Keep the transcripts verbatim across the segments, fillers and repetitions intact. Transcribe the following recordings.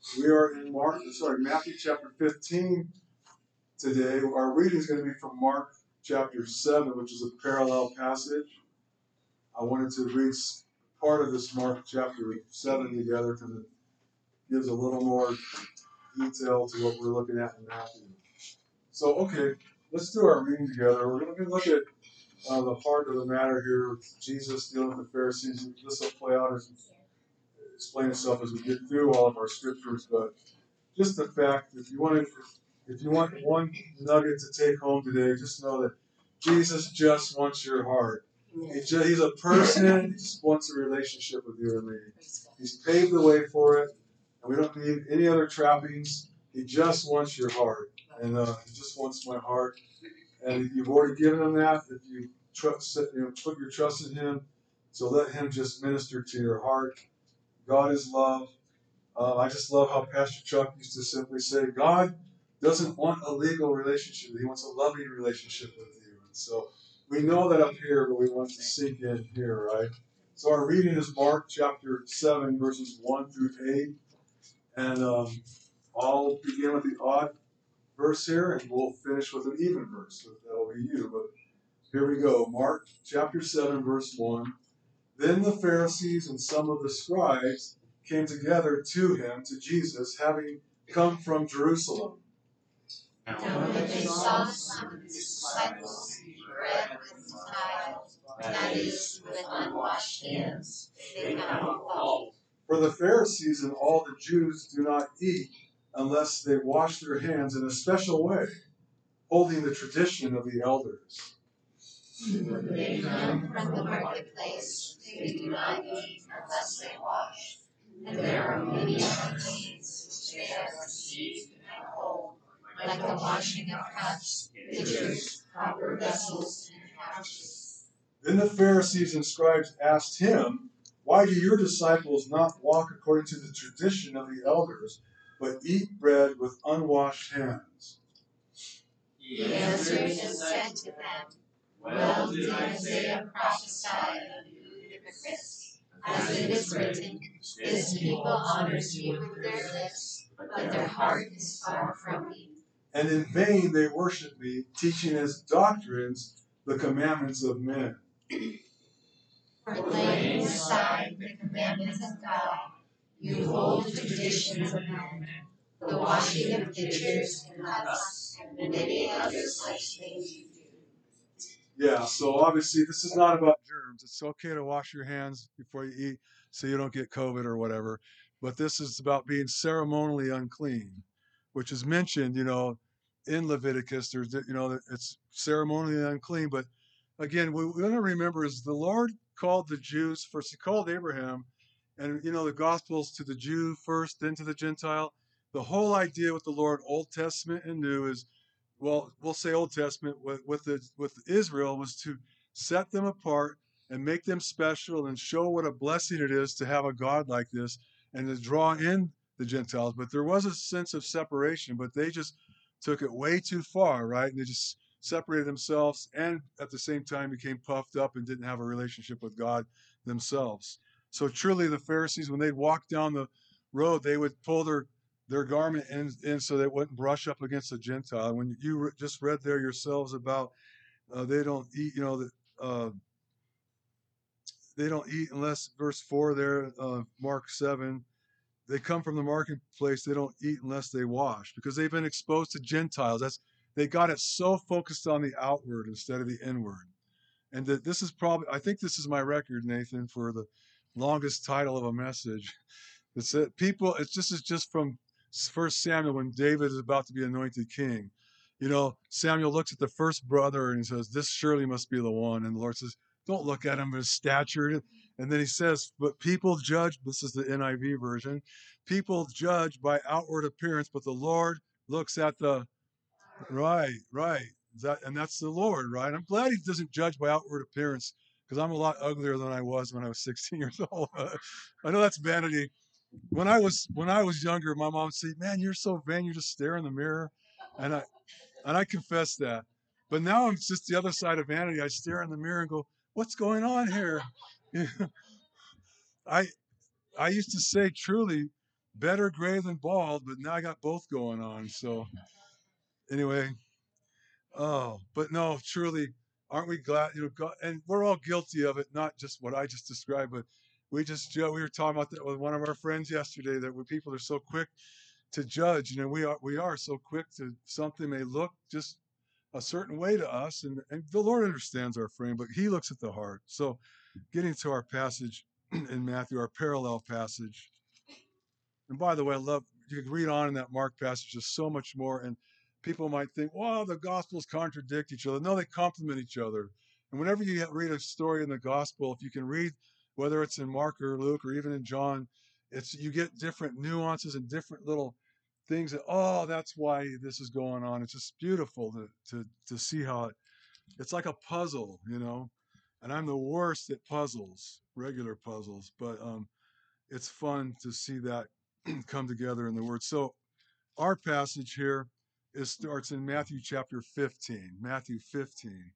We are in Mark, sorry, Matthew chapter fifteen today. Our reading is going to be from Mark chapter seven, which is a parallel passage. I wanted to read part of this Mark chapter seven together because it gives a little more detail to what we're looking at in Matthew. So, okay, let's do our reading together. We're going to look at uh, the heart of the matter here with Jesus dealing with the Pharisees. This will play out as explain itself as we get through all of our scriptures, but just the fact, if you want to, if you want one nugget to take home today, just know that Jesus just wants your heart. He just, he's a person. He just wants a relationship with you and me. He's paved the way for it, and we don't need any other trappings. He just wants your heart, and uh, he just wants my heart. And you've already given him that. If you trust, you know, put your trust in him, so let him just minister to your heart. God is love. Uh, I just love how Pastor Chuck used to simply say, God doesn't want a legal relationship. He wants a loving relationship with you. And so we know that up here, but we want to sink in here, right? So our reading is Mark chapter seven, verses one through eight. And um, I'll begin with the odd verse here, and we'll finish with an even verse. So that'll be you. But here we go. Mark chapter seven, verse one. Then the Pharisees and some of the scribes came together to him, to Jesus, having come from Jerusalem. And when they saw some of his disciples eat bread with tiles, that is, with unwashed hands, they found fault. For the Pharisees and all the Jews do not eat unless they wash their hands in a special way, holding the tradition of the elders. When they come from the marketplace, they do not eat unless they wash. And there are many uncleans which they have received and hold, like the washing of cups, pitchers, copper vessels, and couches. Then the Pharisees and scribes asked him, why do your disciples not walk according to the tradition of the elders, but eat bread with unwashed hands? He answered and said to them, well did Isaiah prophesy of you hypocrites, as it is written, this people honors you with their lips, but their heart is far from me. And in vain they worship me, teaching as doctrines the commandments of men. For laying aside the commandments of God, you hold the traditions of men, the washing of pitchers and cups, and many other such things you do. Yeah, so obviously this is not about germs. It's okay to wash your hands before you eat so you don't get COVID or whatever. But this is about being ceremonially unclean, which is mentioned, you know, in Leviticus. There's, you know, it's ceremonially unclean. But again, what we want to remember is the Lord called the Jews first. He called Abraham, and, you know, the Gospels to the Jew first, then to the Gentile. The whole idea with the Lord, Old Testament and New, is well, we'll say Old Testament with with, the, with Israel was to set them apart and make them special and show what a blessing it is to have a God like this and to draw in the Gentiles. But there was a sense of separation, but they just took it way too far, right? And they just separated themselves and at the same time became puffed up and didn't have a relationship with God themselves. So truly the Pharisees, when they'd walk down the road, they would pull their their garment in, in so they wouldn't brush up against the Gentile. When you re- just read there yourselves about uh, they don't eat, you know, the, uh, they don't eat unless, verse four there, uh, Mark seven, they come from the marketplace, they don't eat unless they wash because they've been exposed to Gentiles. That's They got it so focused on the outward instead of the inward. And that this is probably, I think this is my record, Nathan, for the longest title of a message. It's that people, it's just, it's just from First Samuel when David is about to be anointed king. You know, Samuel looks at the first brother and he says, this surely must be the one. And the Lord says, don't look at him, his stature. And then he says, but people judge, this is the N I V version, people judge by outward appearance, but the Lord looks at the, right, right. That, and that's the Lord, right? I'm glad he doesn't judge by outward appearance because I'm a lot uglier than I was when I was sixteen years old. I know that's vanity. When I was when I was younger, my mom would say, "Man, you're so vain. You just stare in the mirror," and I and I confess that. But now I'm just the other side of vanity. I stare in the mirror and go, "What's going on here?" I I used to say truly, better gray than bald, but now I got both going on. So anyway, oh, but no, truly, aren't we glad? You know, God, and we're all guilty of it. Not just what I just described, but we just Joe. We were talking about that with one of our friends yesterday. That when people are so quick to judge, you know, we are we are so quick to something may look just a certain way to us, and and the Lord understands our frame, but He looks at the heart. So, getting to our passage in Matthew, our parallel passage. And by the way, I love you can read on in that Mark passage. There's so much more, and people might think, "Well, the Gospels contradict each other." No, they complement each other. And whenever you read a story in the Gospel, if you can read, whether it's in Mark or Luke or even in John, it's you get different nuances and different little things that, oh, that's why this is going on. It's just beautiful to to to see how it. It's like a puzzle, you know. And I'm the worst at puzzles, regular puzzles, but um, it's fun to see that come together in the Word. So our passage here is starts in Matthew chapter fifteen. Matthew fifteen.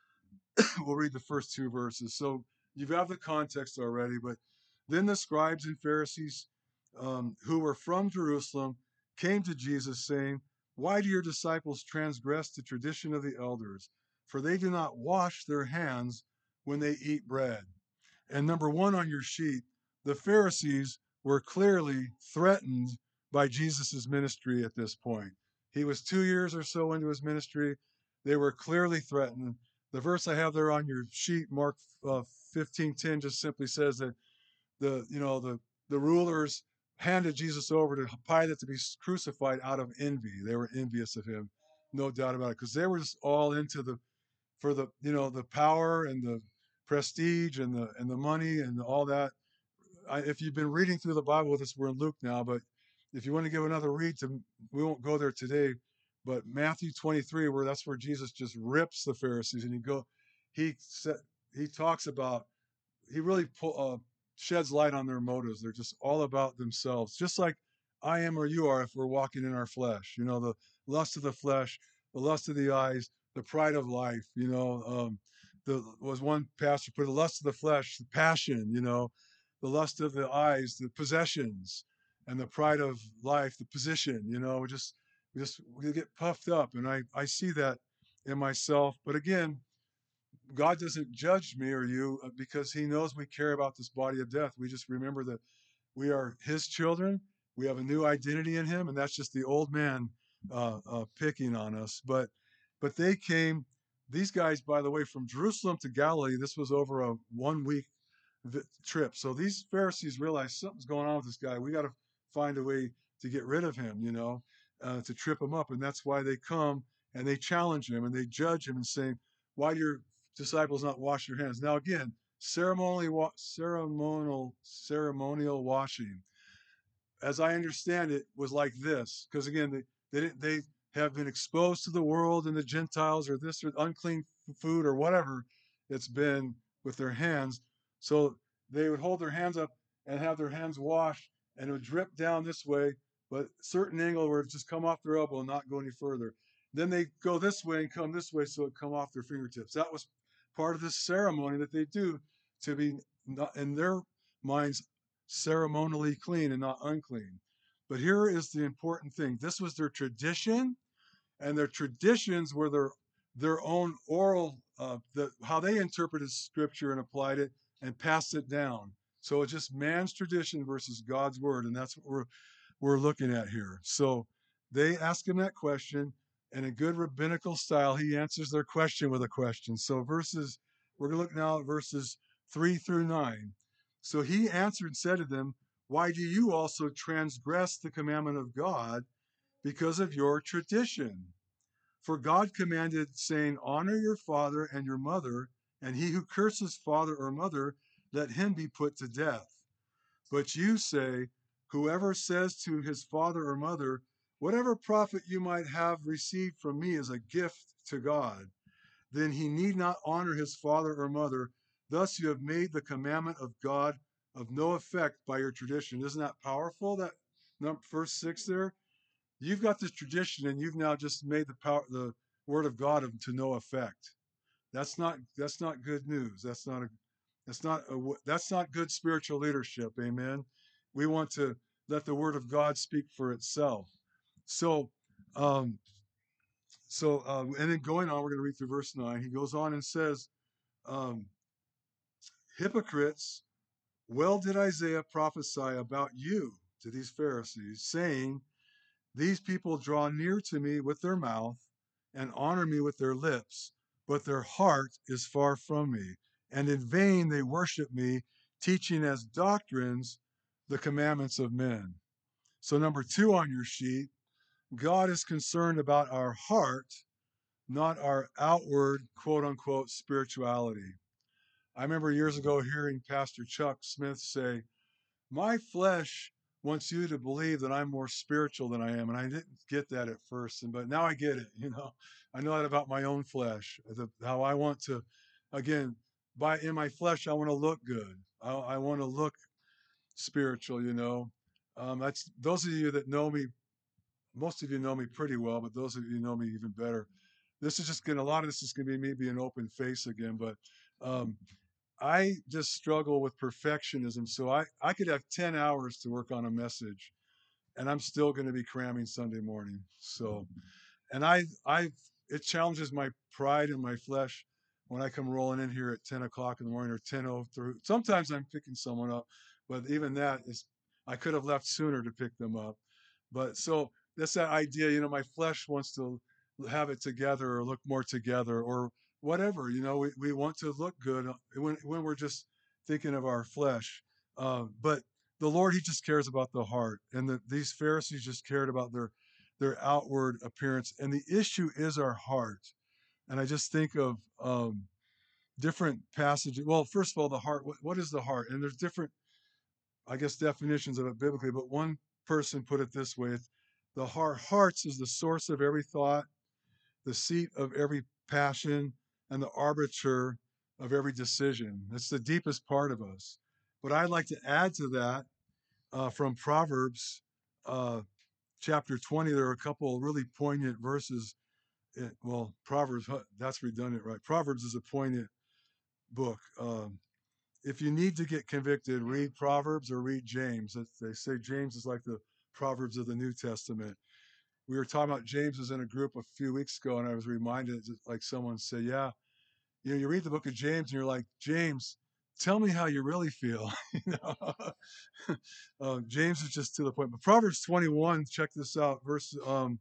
We'll read the first two verses. So you have the context already, but then the scribes and Pharisees um, who were from Jerusalem came to Jesus saying, "Why do your disciples transgress the tradition of the elders? For they do not wash their hands when they eat bread." And number one on your sheet, the Pharisees were clearly threatened by Jesus' ministry at this point. He was two years or so into his ministry. They were clearly threatened. The verse I have there on your sheet, Mark uh, fifteen ten, just simply says that the you know the the rulers handed Jesus over to Pilate to be crucified out of envy. They were envious of him, no doubt about it, because they were just all into the for the you know the power and the prestige and the and the money and all that. I, if you've been reading through the Bible with us, we're in Luke now, but if you want to give another read to, we won't go there today. But Matthew twenty-three, where that's where Jesus just rips the Pharisees, and he go, he said he talks about he really pull, uh, sheds light on their motives. They're just all about themselves, just like I am or you are if we're walking in our flesh. You know, the lust of the flesh, the lust of the eyes, the pride of life. You know, um, the was one pastor put the lust of the flesh, the passion. You know, the lust of the eyes, the possessions, and the pride of life, the position. You know, we just we just we get puffed up, and I I see that in myself. But again, God doesn't judge me or you uh, because He knows we care about this body of death. We just remember that we are His children. We have a new identity in Him, and that's just the old man uh, uh, picking on us. But but they came. These guys, by the way, from Jerusalem to Galilee. This was over a one week vi- trip. So these Pharisees realized something's going on with this guy. We got to find a way to get rid of him. You know, uh, to trip him up, and that's why they come and they challenge him and they judge him and saying, "Why do your disciples not wash their hands?" Now again, ceremonially wa- ceremonial ceremonial washing, as I understand it, was like this. Because again, they they didn't they have been exposed to the world and the Gentiles or this or unclean food or whatever it's been with their hands. So they would hold their hands up and have their hands washed, and it would drip down this way, but certain angle where it just come off their elbow and not go any further. Then they go this way and come this way so it come off their fingertips. That was part of this ceremony that they do to be not, in their minds, ceremonially clean and not unclean. But here is the important thing. This was their tradition, and their traditions were their their own oral, uh, the, how they interpreted scripture and applied it and passed it down. So it's just man's tradition versus God's word, and that's what we're we're looking at here. So they ask him that question, and in good rabbinical style, he answers their question with a question. So verses, we're going to look now at verses three through nine. So he answered and said to them, "Why do you also transgress the commandment of God because of your tradition? For God commanded, saying, 'Honor your father and your mother, and he who curses father or mother, let him be put to death.' But you say, 'Whoever says to his father or mother, whatever profit you might have received from me is a gift to God, then he need not honor his father or mother. Thus you have made the commandment of God of no effect by your tradition.'" Isn't that powerful? That number verse six there? You've got this tradition and you've now just made the power the word of God of, to no effect. That's not that's not good news. That's not a that's not a, that's not good spiritual leadership. Amen. We want to let the word of God speak for itself. So, um, so, uh, and then going on, we're going to read through verse nine. He goes on and says, um, hypocrites, well did Isaiah prophesy about you to these Pharisees, saying, these people draw near to me with their mouth and honor me with their lips, but their heart is far from me. And in vain they worship me, teaching as doctrines the commandments of men. So, number two on your sheet, God is concerned about our heart, not our outward, quote unquote, spirituality. I remember years ago hearing Pastor Chuck Smith say, my flesh wants you to believe that I'm more spiritual than I am. And I didn't get that at first, and but now I get it. You know, I know that about my own flesh, the, how I want to, again, by in my flesh, I want to look good. I, I want to look spiritual. You know, um, that's those of you that know me. Most of you know me pretty well, but those of you who know me even better. This is just gonna. A lot of this is gonna be me being open face again, but. Um, I just struggle with perfectionism. So I, I could have ten hours to work on a message and I'm still going to be cramming Sunday morning. So, and I, I, it challenges my pride and my flesh when I come rolling in here at ten o'clock in the morning or ten oh three. Sometimes I'm picking someone up, but even that is, I could have left sooner to pick them up. But so that's that idea, you know, my flesh wants to have it together or look more together or whatever, you know, we, we want to look good when, when we're just thinking of our flesh. Uh, but the Lord, he just cares about the heart. And the, these Pharisees just cared about their, their outward appearance. And the issue is our heart. And I just think of um, different passages. Well, first of all, the heart, what, what is the heart? And there's different, I guess, definitions of it biblically, but one person put it this way: the heart, hearts is the source of every thought, the seat of every passion, and the arbiter of every decision. It's the deepest part of us. But I'd like to add to that uh, from Proverbs uh, chapter twenty. There are a couple of really poignant verses. In, well, Proverbs, that's redundant, right? Proverbs is a poignant book. Um, if you need to get convicted, read Proverbs or read James. They say James is like the Proverbs of the New Testament. We were talking about James was in a group a few weeks ago, and I was reminded, like someone said, yeah, you know, you read the book of James and you're like, James, tell me how you really feel. you know? uh, James is just to the point. But Proverbs twenty-one, check this out. Verse um,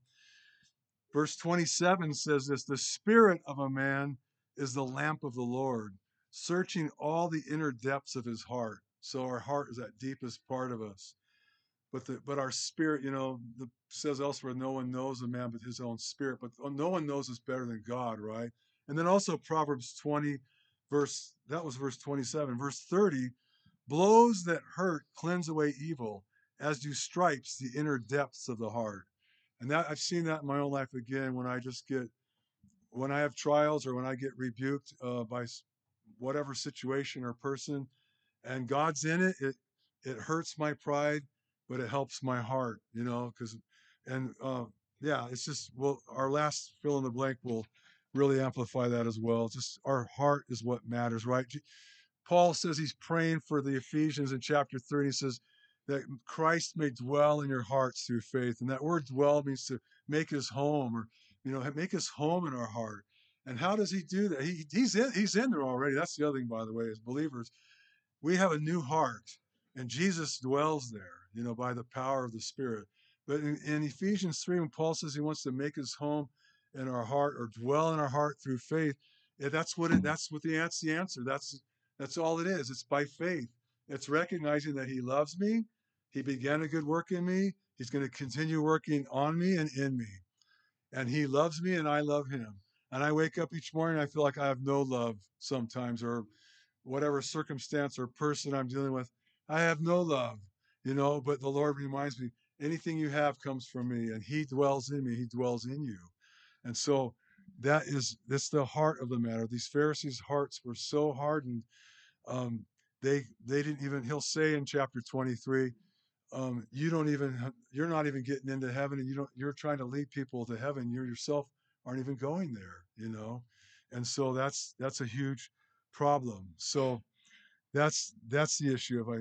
verse twenty-seven says this: the spirit of a man is the lamp of the Lord, searching all the inner depths of his heart. So our heart is that deepest part of us. But the, but our spirit, you know, the, says elsewhere, no one knows a man but his own spirit. But no one knows us better than God, right? And then also Proverbs twenty, verse, that was verse twenty-seven. Verse thirty, blows that hurt cleanse away evil, as do stripes the inner depths of the heart. And that I've seen that in my own life again when I just get, when I have trials or when I get rebuked uh, by whatever situation or person, and God's in it, it it hurts my pride, but it helps my heart, you know, because and uh, yeah, it's just well, our last fill in the blank will really amplify that as well. Just our heart is what matters, right? Paul says he's praying for the Ephesians in chapter three. He says that Christ may dwell in your hearts through faith. And that word dwell means to make his home or, you know, make his home in our heart. And how does he do that? He, he's in, he's in there already. That's the other thing, by the way, as believers, we have a new heart and Jesus dwells there, you know, by the power of the Spirit. But in, in Ephesians three, when Paul says he wants to make his home in our heart or dwell in our heart through faith, yeah, that's what it, that's what the, that's the answer. That's, that's all it is. It's by faith. It's recognizing that he loves me. He began a good work in me. He's going to continue working on me and in me. And he loves me and I love him. And I wake up each morning, I feel like I have no love sometimes, or whatever circumstance or person I'm dealing with, I have no love, you know, but the Lord reminds me, anything you have comes from me and he dwells in me, he dwells in you. And so that is, that's the heart of the matter. These Pharisees' hearts were so hardened. Um, they, they didn't even, he'll say in chapter twenty-three, um, you don't even, you're not even getting into heaven and you don't, you're trying to lead people to heaven. You yourself aren't even going there, you know? And so that's, that's a huge problem. So that's, that's the issue of,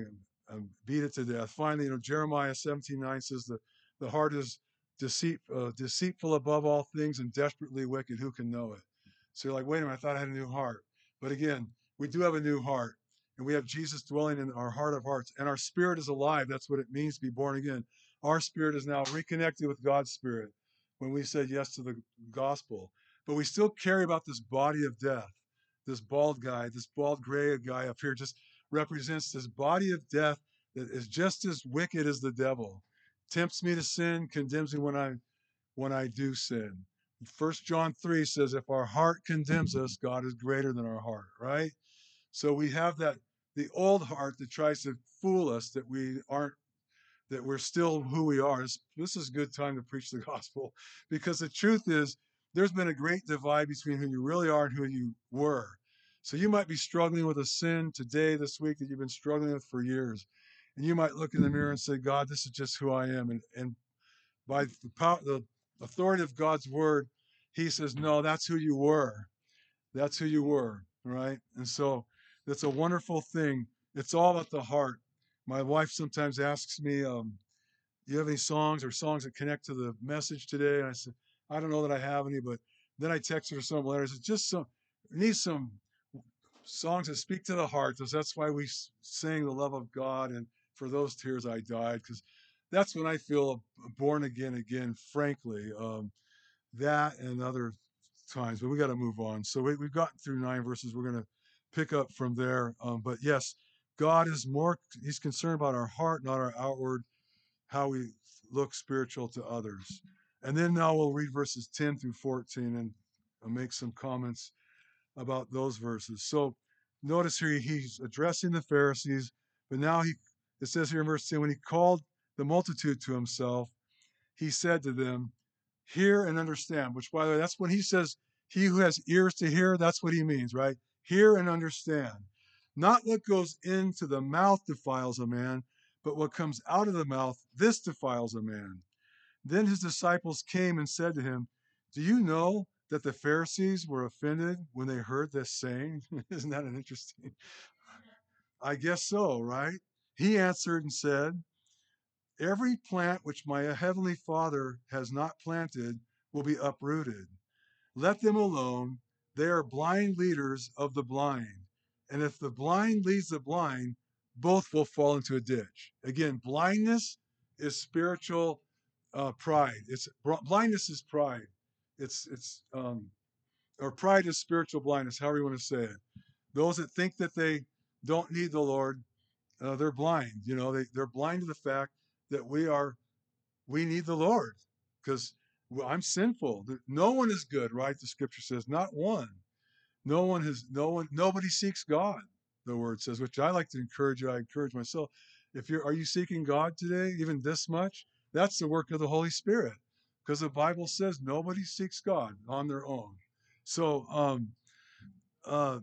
um, beat it to death. Finally, you know, Jeremiah seventeen nine says the, the heart is deceit, uh, deceitful above all things and desperately wicked. Who can know it? So you're like, wait a minute, I thought I had a new heart. But again, we do have a new heart, and we have Jesus dwelling in our heart of hearts, and our spirit is alive. That's what it means to be born again. Our spirit is now reconnected with God's spirit when we said yes to the gospel. But we still carry about this body of death. This bald guy, this bald gray guy up here just represents this body of death that is just as wicked as the devil. Tempts me to sin, condemns me when I when I do sin. First John three says, if our heart condemns us, God is greater than our heart, right? So we have that the old heart that tries to fool us that we aren't, that we're still who we are. This, this is a good time to preach the gospel, because the truth is there's been a great divide between who you really are and who you were. So you might be struggling with a sin today, this week, that you've been struggling with for years. And you might look in the mirror and say, God, this is just who I am. And, and by the power, the authority of God's word, he says, no, that's who you were. That's who you were, right? And so that's a wonderful thing. It's all about the heart. My wife sometimes asks me, um, do you have any songs or songs that connect to the message today? And I said, I don't know that I have any, but then I text her some letters. It's just some, need some songs that speak to the heart. Because that's why we sing the love of God. And for those tears I died, because that's when I feel born again, again, frankly, um, that and other times, but we got to move on. So we, we've gotten through nine verses. We're going to pick up from there. Um, but yes, God is more, he's concerned about our heart, not our outward, how we look spiritual to others. And then now we'll read verses ten through fourteen and I'll make some comments about those verses. So notice here he's addressing the Pharisees, but now he, it says here in verse ten, when he called the multitude to himself, he said to them, hear and understand, which by the way, that's when he says, he who has ears to hear, that's what he means, right? Hear and understand. Not what goes into the mouth defiles a man, but what comes out of the mouth, this defiles a man. Then his disciples came and said to him, do you know that the Pharisees were offended when they heard this saying? Isn't that an interesting? I guess so, right? He answered and said, every plant which my heavenly Father has not planted will be uprooted. Let them alone. They are blind leaders of the blind. And if the blind leads the blind, both will fall into a ditch. Again, blindness is spiritual uh, pride. It's blindness is pride. It's it's um, or pride is spiritual blindness, however you want to say it. Those that think that they don't need the Lord, uh, they're blind. You know, they, they're blind to the fact that we are, we need the Lord, because I'm sinful. No one is good, right? The scripture says, not one. No one has, no one, nobody seeks God, the word says, which I like to encourage you. I encourage myself. If you're, are you seeking God today, even this much? That's the work of the Holy Spirit, because the Bible says nobody seeks God on their own. So, um, uh,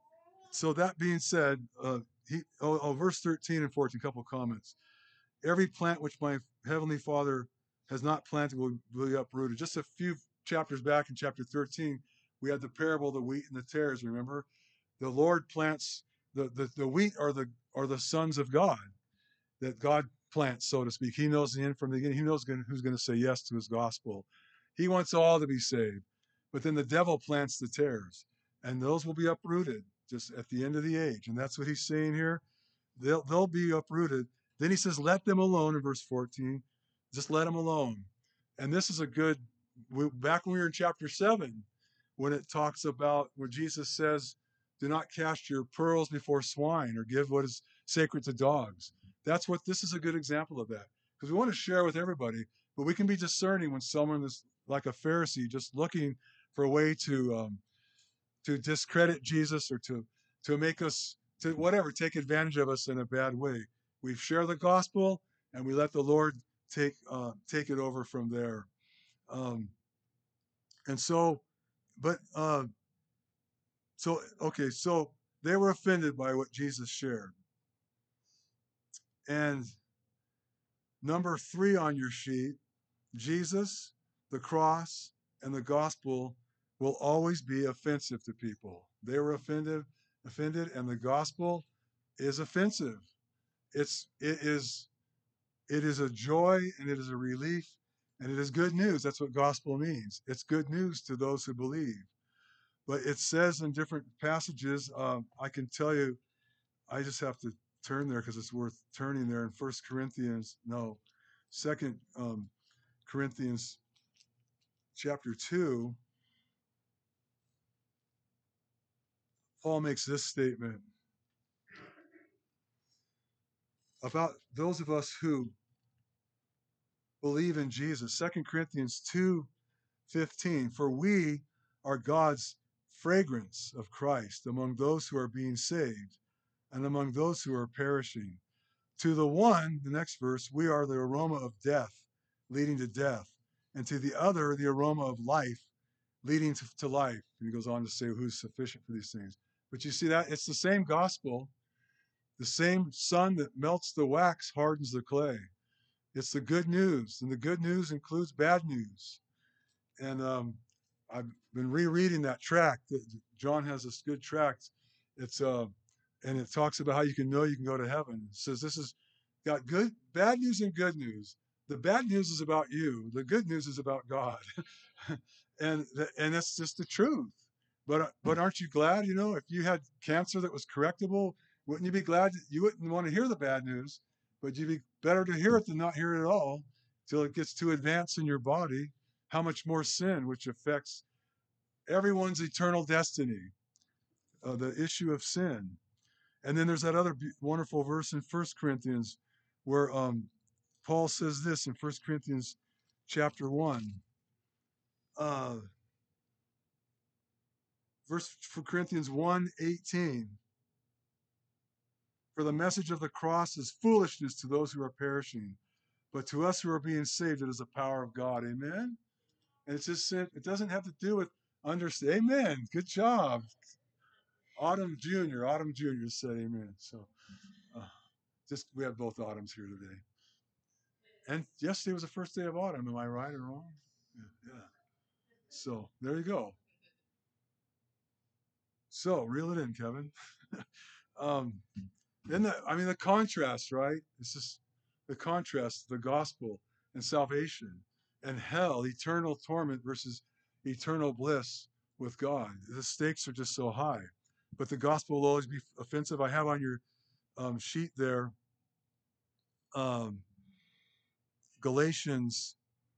so that being said, uh, he, oh, oh, verse thirteen and fourteen, a couple of comments. Every plant which my heavenly Father has not planted will be uprooted. Just a few chapters back in chapter thirteen, we had the parable of the wheat and the tares. Remember, the Lord plants the the, the wheat are the are the sons of God that God plants, so to speak. He knows the end from the beginning. He knows who's going to say yes to his gospel. He wants all to be saved, but then the devil plants the tares, and those will be uprooted just at the end of the age. And that's what he's saying here. They'll they'll be uprooted. Then he says, let them alone in verse fourteen. Just let them alone. And this is a good, we, back when we were in chapter seven, when it talks about, where Jesus says, do not cast your pearls before swine or give what is sacred to dogs. That's what, this is a good example of that. Because we want to share with everybody, but we can be discerning when someone is like a Pharisee, just looking for a way to um, to discredit Jesus or to to make us, to whatever, take advantage of us in a bad way. We share the gospel and we let the Lord take uh, take it over from there. Um, and so, but uh, so okay, so they were offended by what Jesus shared. And number three on your sheet, Jesus, the cross, and the gospel will always be offensive to people. They were offended, offended, and the gospel is offensive. it's it is it is a joy and it is a relief and it is good news. That's what gospel means. It's good news to those who believe. But it says in different passages, um, I can tell you, I just have to turn there because it's worth turning there in First Corinthians, no, Second um, Corinthians chapter two. Paul makes this statement about those of us who believe in Jesus. Second Corinthians two fifteen, for we are God's fragrance of Christ among those who are being saved and among those who are perishing. To the one, the next verse, we are the aroma of death, leading to death, and to the other, the aroma of life, leading to, to life. And he goes on to say who's sufficient for these things. But you see that it's the same gospel. The same sun that melts the wax hardens the clay. It's the good news, and the good news includes bad news. And um, I've been rereading that tract. John has this good tract. It's uh, and it talks about how you can know you can go to heaven. It says this has got good, bad news and good news. The bad news is about you. The good news is about God, and th- and that's just the truth. But but aren't you glad? You know, if you had cancer that was correctable, wouldn't you be glad that you wouldn't want to hear the bad news? But you'd be better to hear it than not hear it at all, till it gets too advanced in your body. How much more sin, which affects everyone's eternal destiny, uh, the issue of sin. And then there's that other be- wonderful verse in First Corinthians where um, Paul says this in First Corinthians chapter one. Uh, verse for Corinthians one eighteen. For the message of the cross is foolishness to those who are perishing, but to us who are being saved, it is the power of God. Amen. And it's just it doesn't have to do with understand. Amen. Good job. Autumn Junior, Autumn Junior said amen. So uh, just we have both Autumns here today. And yesterday was the first day of autumn. Am I right or wrong? Yeah. yeah. So there you go. So reel it in, Kevin. um, and the, I mean the contrast, right? It's just the contrast, the gospel and salvation and hell, eternal torment versus eternal bliss with God. The stakes are just so high. But the gospel will always be offensive. I have on your um, sheet there um, Galatians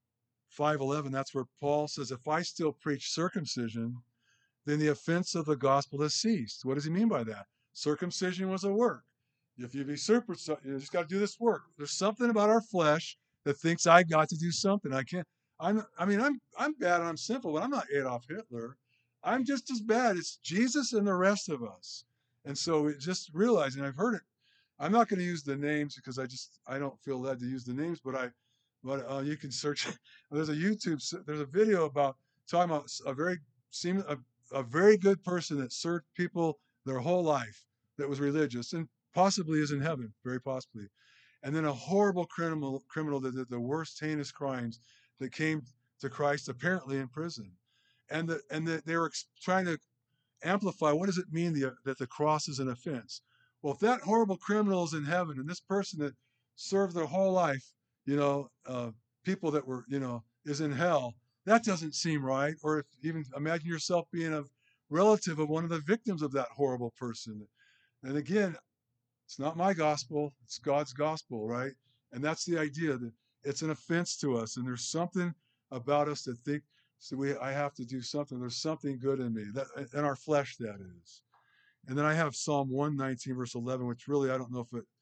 five eleven. That's where Paul says, if I still preach circumcision, then the offense of the gospel has ceased. What does he mean by that? Circumcision was a work. If you be circumcised, you just got to do this work. There's something about our flesh that thinks I got to do something. I can't. I'm. I mean, I'm. I'm bad and I'm simple, but I'm not Adolf Hitler. I'm just as bad. It's Jesus and the rest of us. And so just realizing, I've heard it. I'm not going to use the names because I just I don't feel led to use the names, but I, but uh, you can search. There's a YouTube. There's a video about talking about a very seem a, a very good person that served people their whole life, that was religious and possibly is in heaven, very possibly, and then a horrible criminal criminal that did the worst heinous crimes that came to Christ apparently in prison, and the and the, they were trying to amplify what does it mean the, that the cross is an offense. Well, if that horrible criminal is in heaven and this person that served their whole life, you know, uh, people that were, you know, is in hell, that doesn't seem right. Or if even imagine yourself being a relative of one of the victims of that horrible person. And again, it's not my gospel, it's God's gospel, right? And that's the idea that it's an offense to us. And there's something about us that think, so we, I have to do something. There's something good in me, that, in our flesh, that is. And then I have Psalm one nineteen, verse eleven, which really, I don't know if it,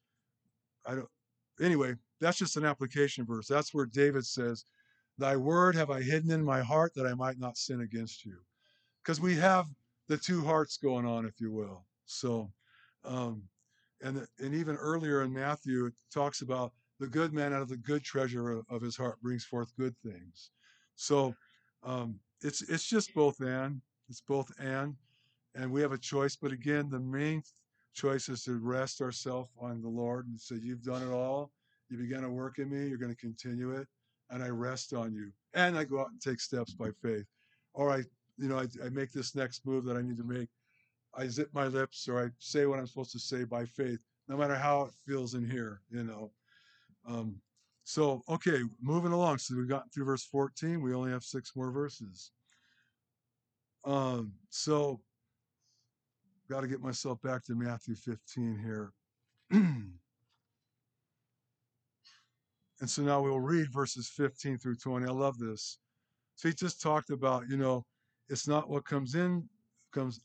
I don't, anyway, that's just an application verse. That's where David says, thy word have I hidden in my heart that I might not sin against you. Because we have the two hearts going on, if you will. So, um, and and even earlier in Matthew, it talks about the good man out of the good treasure of, of his heart brings forth good things. So, um, it's it's just both and. It's both and, and we have a choice. But again, the main choice is to rest ourselves on the Lord and say, "You've done it all. You began to work in me. You're going to continue it, and I rest on you." And I go out and take steps by faith. Or I, you know, I, I make this next move that I need to make. I zip my lips or I say what I'm supposed to say by faith, no matter how it feels in here, you know. Um, so, okay, moving along. So we got through verse fourteen. We only have six more verses. Um, so, got to get myself back to Matthew fifteen here. And so now we'll read verses fifteen through twenty. I love this. So he just talked about, you know, it's not what comes in, comes,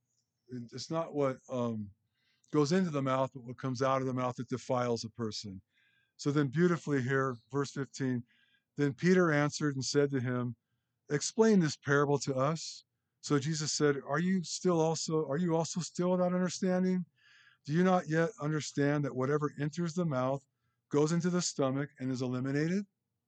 it's not what um, goes into the mouth, but what comes out of the mouth that defiles a person. So then, beautifully here, verse fifteen, then Peter answered and said to him, explain this parable to us. So Jesus said, Are you still also, are you also still without understanding? Do you not yet understand that whatever enters the mouth goes into the stomach and is eliminated?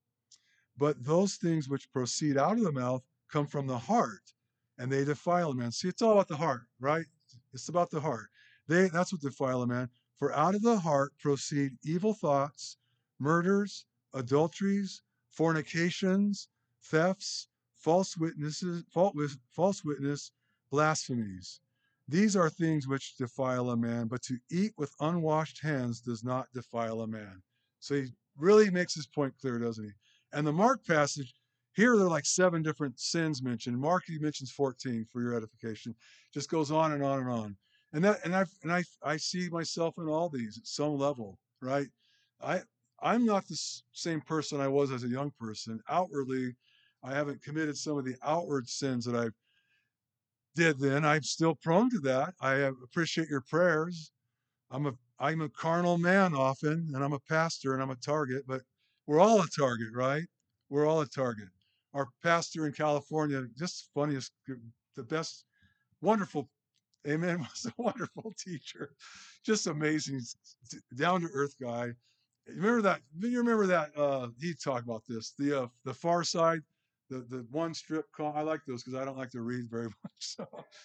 But those things which proceed out of the mouth come from the heart, and they defile a man. See, it's all about the heart, right? It's about the heart. They that's what defile a man. For out of the heart proceed evil thoughts, murders, adulteries, fornications, thefts, false witnesses, false witness, blasphemies. These are things which defile a man, but to eat with unwashed hands does not defile a man. So he really makes his point clear, doesn't he? And the Mark passage, here there are like seven different sins mentioned. Mark, he mentions fourteen for your edification. Just goes on and on and on. And that and I and I I see myself in all these at some level, right? I I'm not the same person I was as a young person. Outwardly, I haven't committed some of the outward sins that I did then. I'm still prone to that. I appreciate your prayers. I'm a I'm a carnal man often, and I'm a pastor, and I'm a target, but we're all a target, right? We're all a target. Our pastor in California, just funniest, the best, wonderful, amen, was a wonderful teacher, just amazing, down to earth guy. Remember that? You remember that? Uh, he talked about this. The uh, the Far Side, the the one strip. Call, I like those because I don't like to read very much. So,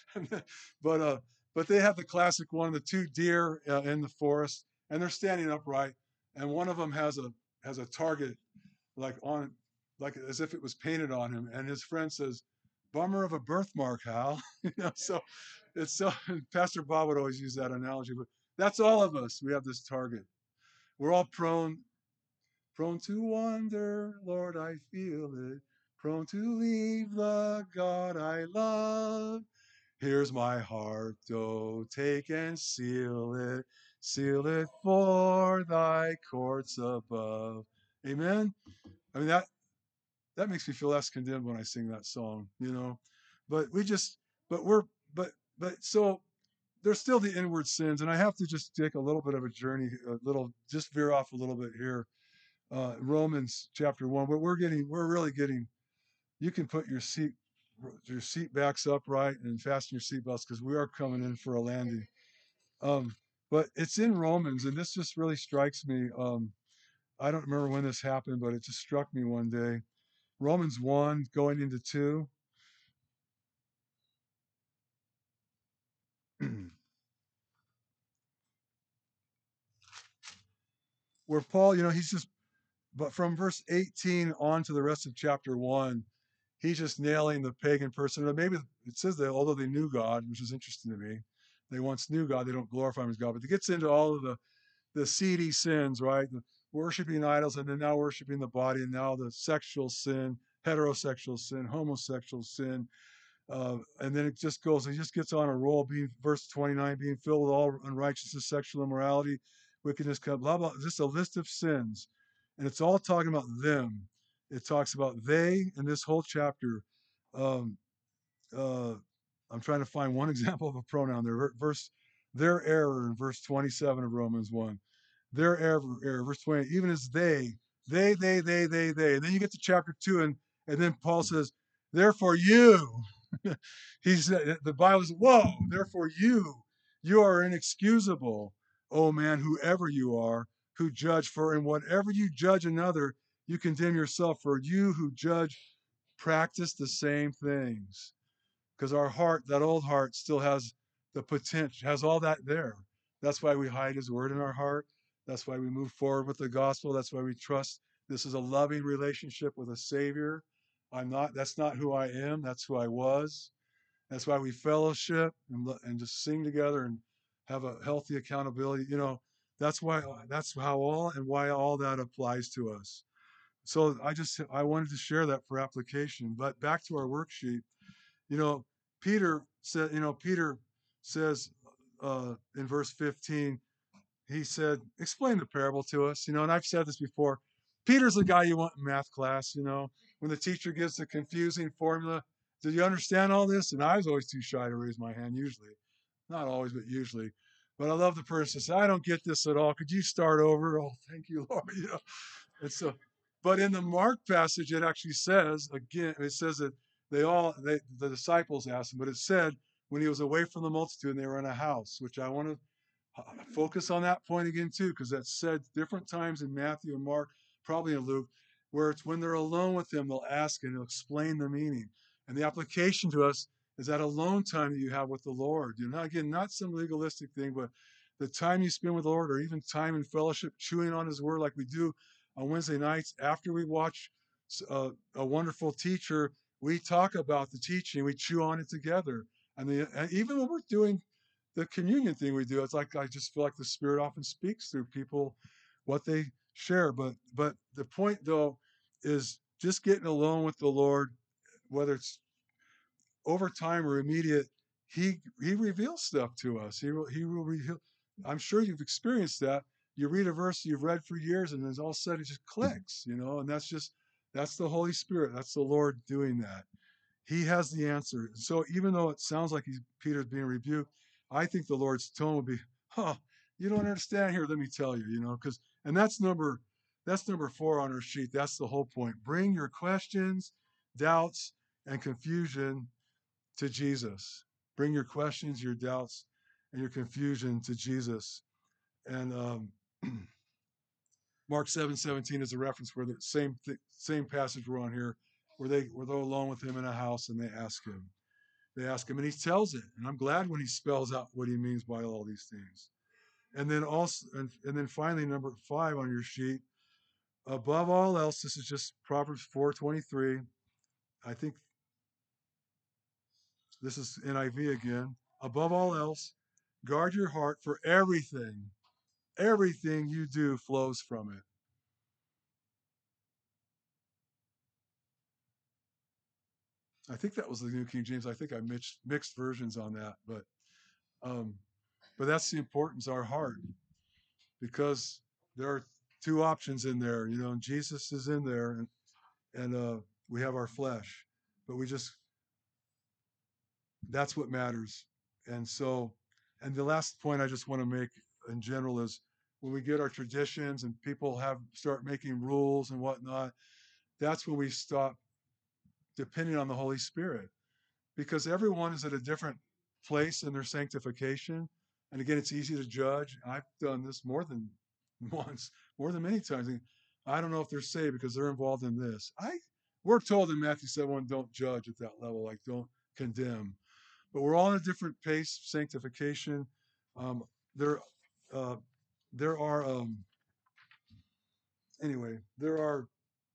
but uh, but they have the classic one: the two deer uh, in the forest, and they're standing upright, and one of them has a has a target like on, like as if it was painted on him, and his friend says, "Bummer of a birthmark, Hal." You know, so it's so. Pastor Bob would always use that analogy, but that's all of us. We have this target. We're all prone Prone to wander, Lord, I feel it. Prone to leave the God I love. Here's my heart, oh, take and seal it. Seal it for thy courts above. Amen. I mean, that that makes me feel less condemned when I sing that song, you know. But we just, but we're, but, but so there's still the inward sins. And I have to just take a little bit of a journey, a little, just veer off a little bit here. Uh, Romans chapter one, but we're getting, we're really getting, you can put your seat, your seat backs upright and fasten your seatbelts because we are coming in for a landing. Um, but it's in Romans, and this just really strikes me. Um, I don't remember when this happened, but it just struck me one day. Romans one going into two. Where Paul, you know, he's just, but from verse eighteen on to the rest of chapter one, he's just nailing the pagan person. Or maybe it says that although they knew God, which is interesting to me, they once knew God, they don't glorify him as God. But it gets into all of the the seedy sins, right? The worshiping idols, and then now worshiping the body, and now the sexual sin, heterosexual sin, homosexual sin. Uh, and then it just goes, it just gets on a roll, being verse twenty-nine, being filled with all unrighteousness, sexual immorality, wickedness, blah, blah, just a list of sins. And it's all talking about them. It talks about they in this whole chapter. Um, uh, I'm trying to find one example of a pronoun there. Verse, their error in verse twenty-seven of Romans one. Their error, error, verse twenty, even as they, they, they, they, they, they. And then you get to chapter two, and, and then Paul says, therefore you, he said, the Bible says, whoa, therefore you, you are inexcusable, oh man, whoever you are, who judge, for in whatever you judge another, you condemn yourself, for you who judge practice the same things. Because our heart, that old heart, still has the potential, has all that there. That's why we hide his word in our heart. That's why we move forward with the gospel. That's why we trust this is a loving relationship with a Savior. I'm not, that's not who I am. That's who I was. That's why we fellowship and, and just sing together and have a healthy accountability. You know, That's why that's how all and why all that applies to us. So I just I wanted to share that for application. But back to our worksheet, you know, Peter said, you know, Peter says uh, in verse fifteen, he said, explain the parable to us, you know, and I've said this before. Peter's the guy you want in math class, you know, when the teacher gives the confusing formula. Did you understand all this? And I was always too shy to raise my hand, usually. Not always, but usually. But I love the person who says, I don't get this at all. Could you start over? Oh, thank you, Lord. You know, and so, but in the Mark passage, it actually says, again, it says that they all, they, the disciples asked him, but it said when he was away from the multitude and they were in a house, which I want to focus on that point again too, because that's said different times in Matthew and Mark, probably in Luke, where it's when they're alone with him, they'll ask and he'll explain the meaning. And the application to us is that alone time that you have with the Lord. You know, again, not some legalistic thing, but the time you spend with the Lord, or even time in fellowship, chewing on His Word, like we do on Wednesday nights after we watch a, a wonderful teacher. We talk about the teaching, we chew on it together, and, the, and even when we're doing the communion thing we do, it's like I just feel like the Spirit often speaks through people what they share. But but the point though is just getting alone with the Lord, whether it's over time or immediate. He he reveals stuff to us. He will he will reveal. I'm sure you've experienced that. You read a verse you've read for years, and then all of a sudden it just clicks, you know. And that's just that's the Holy Spirit. That's the Lord doing that. He has the answer. So even though it sounds like he's Peter's being rebuked, I think the Lord's tone would be, "Huh, you don't understand here. Let me tell you, you know, because and that's number that's number four on our sheet. That's the whole point. Bring your questions, doubts, and confusion to Jesus. Bring your questions, your doubts, and your confusion to Jesus." And um, Mark seven seventeen is a reference where the same th- same passage we're on here, where they were alone with him in a house and they ask him. They ask him, and he tells it. And I'm glad when he spells out what he means by all these things. And then also, and, and then finally, number five on your sheet. Above all else, this is just Proverbs four twenty-three. I think this is N I V again. Above all else, guard your heart, for everything, everything you do flows from it. I think that was the New King James. I think I mixed mixed versions on that, but um, but that's the importance of our heart, because there are two options in there, you know, and Jesus is in there, and and uh, we have our flesh, but we just that's what matters. And so, and the last point I just want to make in general is when we get our traditions and people have start making rules and whatnot, that's when we stop depending on the Holy Spirit, because everyone is at a different place in their sanctification. And again, it's easy to judge. I've done this more than once, more than many times. I don't know if they're saved because they're involved in this. I we're told in Matthew seven, don't judge at that level, like don't condemn. But we're all in a different pace of sanctification. Um, there, uh, there are um, anyway, there are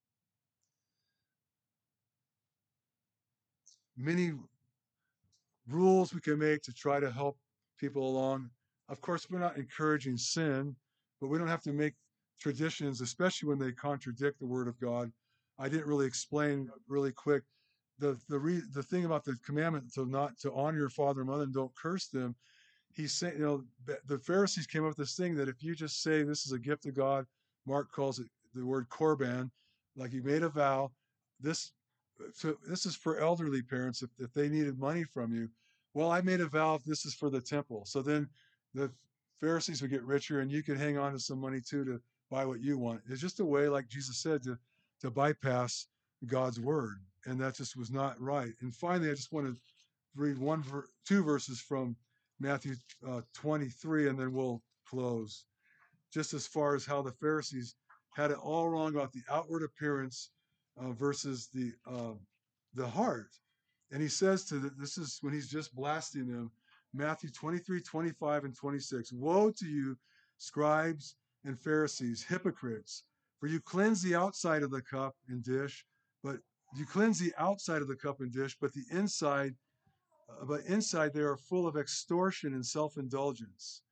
many rules we can make to try to help people along. Of course, we're not encouraging sin, but we don't have to make traditions, especially when they contradict the Word of God. I didn't really explain really quick the the re, the thing about the commandment to not to honor your father and mother and don't curse them. He's saying, you know, the Pharisees came up with this thing that if you just say this is a gift of God, Mark calls it the word korban, like you made a vow. This so this is for elderly parents if, if they needed money from you. Well, I made a vow if this is for the temple. So then the Pharisees would get richer and you could hang on to some money too to buy what you want. It's just a way, like Jesus said, to to bypass God's word. And that just was not right. And finally, I just want to read one ver- two verses from Matthew uh, twenty-three, and then we'll close. Just as far as how the Pharisees had it all wrong about the outward appearance uh, versus the uh, the heart. And he says to the, this is when he's just blasting them, Matthew twenty-three, twenty-five, and twenty-six. Woe to you, scribes and Pharisees, hypocrites, for you cleanse the outside of the cup and dish, but you cleanse the outside of the cup and dish, but the inside uh, but inside they are full of extortion and self-indulgence.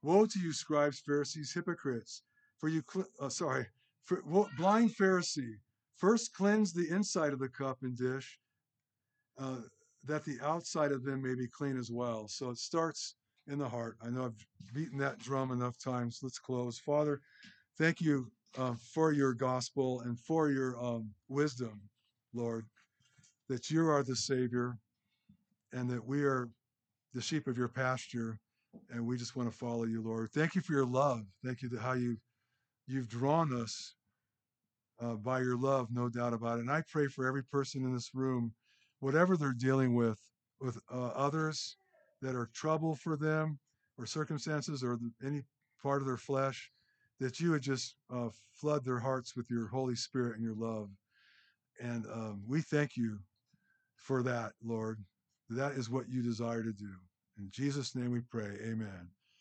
Woe to you, scribes, Pharisees, hypocrites! For you, cl- uh, sorry, for, wo- blind Pharisee, first cleanse the inside of the cup and dish, uh, that the outside of them may be clean as well. So it starts in the heart. I know I've beaten that drum enough times. Let's close. Father, thank you uh, for your gospel and for your um, wisdom, Lord, that you are the Savior and that we are the sheep of your pasture, and we just want to follow you, Lord. Thank you for your love. Thank you for how you you've drawn us uh, by your love, no doubt about it. And I pray for every person in this room, whatever they're dealing with, with uh, others that are trouble for them, or circumstances, or the, any part of their flesh, that you would just uh, flood their hearts with your Holy Spirit and your love. And um, we thank you for that, Lord. That is what you desire to do. In Jesus' name we pray. Amen.